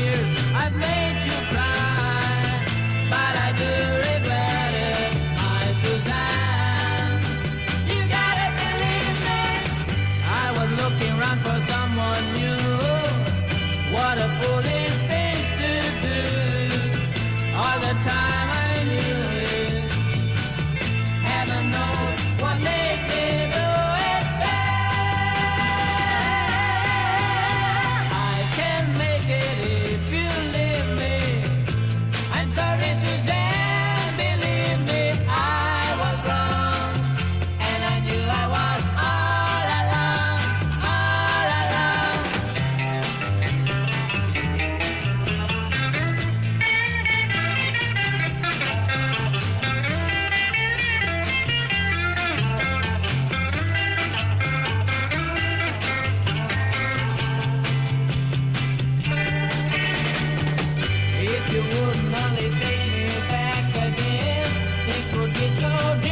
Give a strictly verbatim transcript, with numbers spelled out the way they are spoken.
years I've made you cry, but I do regret it, my Suzanne. You gotta believe me, I was looking around for someone new. What a foolish thing to do. All the time I knew it. Heaven knows what made me do it bad. I can make it if you leave me. I'm sorry, Suzanne, believe me, I was wrong, and I knew I was all alone, all alone. If you wouldn't only take me back again, things would be so different.